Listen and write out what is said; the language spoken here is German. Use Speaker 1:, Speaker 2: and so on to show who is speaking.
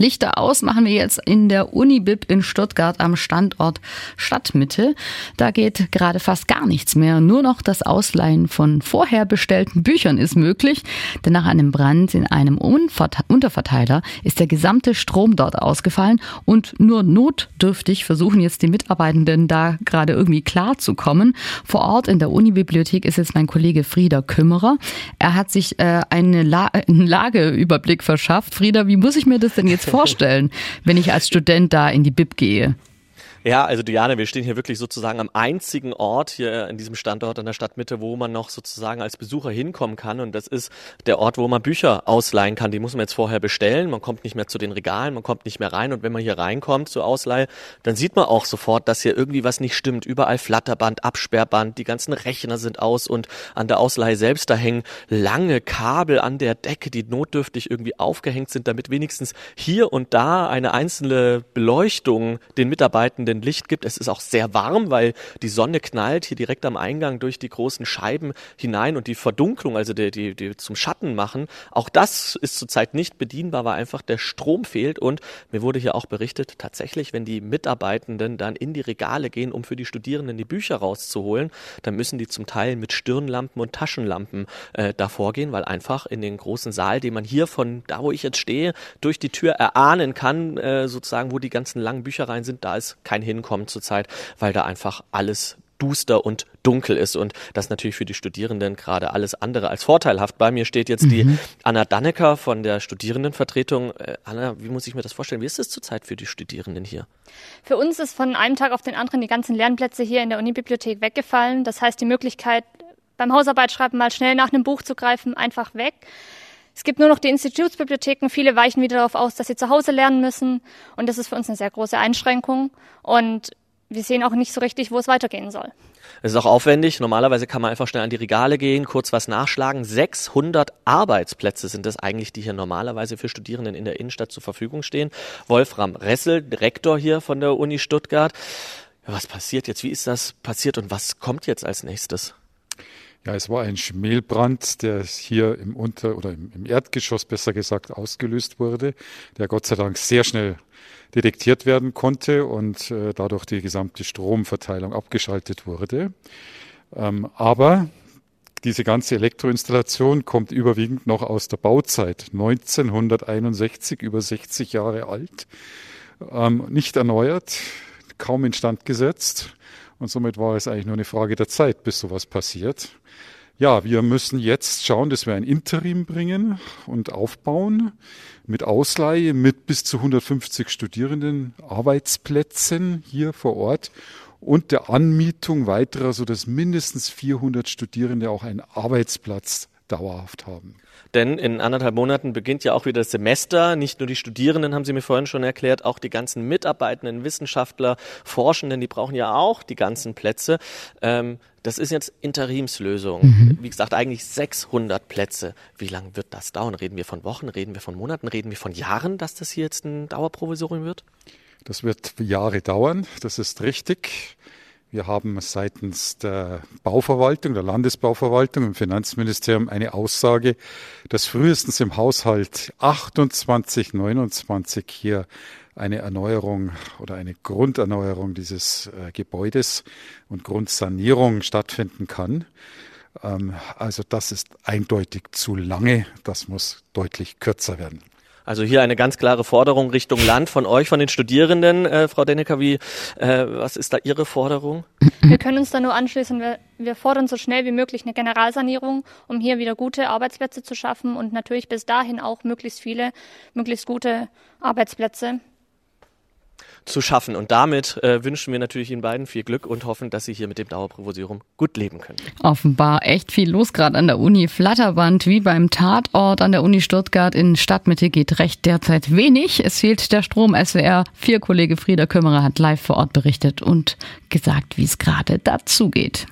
Speaker 1: Lichter aus machen wir jetzt in der Unibib in Stuttgart am Standort Stadtmitte. Da geht gerade fast gar nichts mehr. Nur noch das Ausleihen von vorher bestellten Büchern ist möglich. Denn nach einem Brand in einem Unterverteiler ist der gesamte Strom dort ausgefallen. Und nur notdürftig versuchen jetzt die Mitarbeitenden da gerade irgendwie klarzukommen. Vor Ort in der Unibibliothek ist jetzt mein Kollege Frieder Kümmerer. Er hat sich einen Lageüberblick verschafft. Frieder, wie muss ich mir das denn jetzt vorstellen, wenn ich als Student da in die Bib gehe?
Speaker 2: Ja, also Diane, wir stehen hier wirklich sozusagen am einzigen Ort hier in diesem Standort in der Stadtmitte, wo man noch sozusagen als Besucher hinkommen kann, und das ist der Ort, wo man Bücher ausleihen kann. Die muss man jetzt vorher bestellen, man kommt nicht mehr zu den Regalen, man kommt nicht mehr rein, und wenn man hier reinkommt zur Ausleihe, dann sieht man auch sofort, dass hier irgendwie was nicht stimmt. Überall Flatterband, Absperrband, die ganzen Rechner sind aus, und an der Ausleihe selbst, da hängen lange Kabel an der Decke, die notdürftig irgendwie aufgehängt sind, damit wenigstens hier und da eine einzelne Beleuchtung den Mitarbeitenden Licht gibt. Es ist auch sehr warm, weil die Sonne knallt hier direkt am Eingang durch die großen Scheiben hinein, und die Verdunklung, also die zum Schatten machen, auch das ist zurzeit nicht bedienbar, weil einfach der Strom fehlt. Und mir wurde hier auch berichtet, tatsächlich, wenn die Mitarbeitenden dann in die Regale gehen, um für die Studierenden die Bücher rauszuholen, dann müssen die zum Teil mit Stirnlampen und Taschenlampen davor gehen, weil einfach in den großen Saal, den man hier von da, wo ich jetzt stehe, durch die Tür erahnen kann, sozusagen, wo die ganzen langen Büchereien sind, da ist kein Hinkommen zurzeit, weil da einfach alles duster und dunkel ist, und das natürlich für die Studierenden gerade alles andere als vorteilhaft. Bei mir steht jetzt die Anna Dannecker von der Studierendenvertretung. Anna, wie muss ich mir das vorstellen? Wie ist es zurzeit für die Studierenden hier?
Speaker 3: Für uns ist von einem Tag auf den anderen die ganzen Lernplätze hier in der Unibibliothek weggefallen. Das heißt, die Möglichkeit, beim Hausarbeitsschreiben mal schnell nach einem Buch zu greifen, einfach weg. Es gibt nur noch die Institutsbibliotheken. Viele weichen wieder darauf aus, dass sie zu Hause lernen müssen. Und das ist für uns eine sehr große Einschränkung. Und wir sehen auch nicht so richtig, wo es weitergehen soll.
Speaker 2: Es ist auch aufwendig. Normalerweise kann man einfach schnell an die Regale gehen, kurz was nachschlagen. 600 Arbeitsplätze sind es eigentlich, die hier normalerweise für Studierenden in der Innenstadt zur Verfügung stehen. Wolfram Ressel, Rektor hier von der Uni Stuttgart. Ja, was passiert jetzt? Wie ist das passiert und was kommt jetzt als nächstes?
Speaker 4: Ja, es war ein Schmelbrand, der hier im Erdgeschoss besser gesagt ausgelöst wurde, der Gott sei Dank sehr schnell detektiert werden konnte und dadurch die gesamte Stromverteilung abgeschaltet wurde. Aber diese ganze Elektroinstallation kommt überwiegend noch aus der Bauzeit 1961, über 60 Jahre alt, nicht erneuert, kaum instand gesetzt. Und somit war es eigentlich nur eine Frage der Zeit, bis sowas passiert. Ja, wir müssen jetzt schauen, dass wir ein Interim bringen und aufbauen mit Ausleihe, mit bis zu 150 Studierenden Arbeitsplätzen hier vor Ort und der Anmietung weiterer, sodass mindestens 400 Studierende auch einen Arbeitsplatz dauerhaft haben.
Speaker 2: Denn in 1,5 Monaten beginnt ja auch wieder das Semester. Nicht nur die Studierenden, haben Sie mir vorhin schon erklärt, auch die ganzen Mitarbeitenden, Wissenschaftler, Forschenden, die brauchen ja auch die ganzen Plätze. Das ist jetzt Interimslösung. Wie gesagt, eigentlich 600 Plätze. Wie lange wird das dauern? Reden wir von Wochen, reden wir von Monaten, reden wir von Jahren, dass das hier jetzt ein Dauerprovisorium wird?
Speaker 4: Das wird Jahre dauern, das ist richtig. Wir haben seitens der Bauverwaltung, der Landesbauverwaltung im Finanzministerium eine Aussage, dass frühestens im Haushalt 28, 29 hier eine Erneuerung oder eine Grunderneuerung dieses Gebäudes und Grundsanierung stattfinden kann. Also das ist eindeutig zu lange, das muss deutlich kürzer werden.
Speaker 2: Also hier eine ganz klare Forderung Richtung Land von euch, von den Studierenden. Frau Dannecker, was ist da Ihre Forderung?
Speaker 3: Wir können uns da nur anschließen. Wir fordern so schnell wie möglich eine Generalsanierung, um hier wieder gute Arbeitsplätze zu schaffen und natürlich bis dahin auch möglichst viele, möglichst gute Arbeitsplätze
Speaker 2: zu schaffen. Und damit wünschen wir natürlich Ihnen beiden viel Glück und hoffen, dass Sie hier mit dem Dauerprovisorium gut leben können.
Speaker 1: Offenbar echt viel los gerade an der Uni. Flatterband wie beim Tatort an der Uni Stuttgart in Stadtmitte geht recht derzeit wenig. Es fehlt der Strom. SWR 4 Kollege Frieder Kümmerer hat live vor Ort berichtet und gesagt, wie es gerade dazu geht.